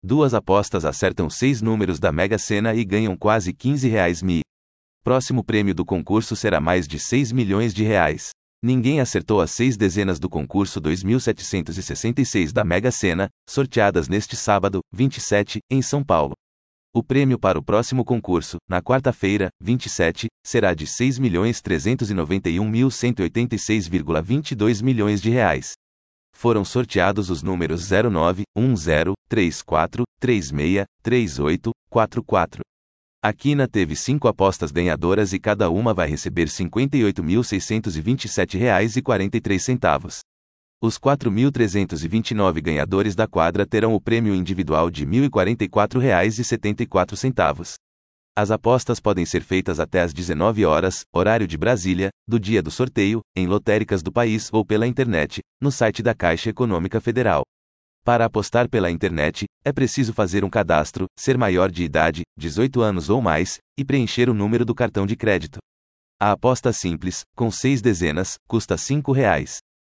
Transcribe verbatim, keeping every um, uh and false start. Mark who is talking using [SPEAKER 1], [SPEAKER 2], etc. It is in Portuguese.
[SPEAKER 1] Duas apostas acertam seis números da Mega Sena e ganham quase quinze reais mil. Próximo prêmio do concurso será mais de seis milhões de reais. Ninguém acertou as seis dezenas do concurso dois mil setecentos e sessenta e seis da Mega Sena, sorteadas neste sábado, vinte e sete, em São Paulo. O prêmio para o próximo concurso, na quarta-feira, vinte e sete, será de seis milhões trezentos e noventa e um mil cento e oitenta e seis vírgula vinte e dois milhões de reais. Foram sorteados os números zero nove, um zero, três quatro, três seis, três oito, quatro quatro. A quina teve cinco apostas ganhadoras e cada uma vai receber cinquenta e oito mil seiscentos e vinte e sete reais e quarenta e três centavos. Os quatro mil trezentos e vinte e nove ganhadores da quadra terão o prêmio individual de mil e quarenta e quatro reais e setenta e quatro centavos. As apostas podem ser feitas até às dezenove horas, horário de Brasília, do dia do sorteio, em lotéricas do país ou pela internet, no site da Caixa Econômica Federal. Para apostar pela internet, é preciso fazer um cadastro, ser maior de idade, dezoito anos ou mais, e preencher o número do cartão de crédito. A aposta simples, com seis dezenas, custa cinco reais.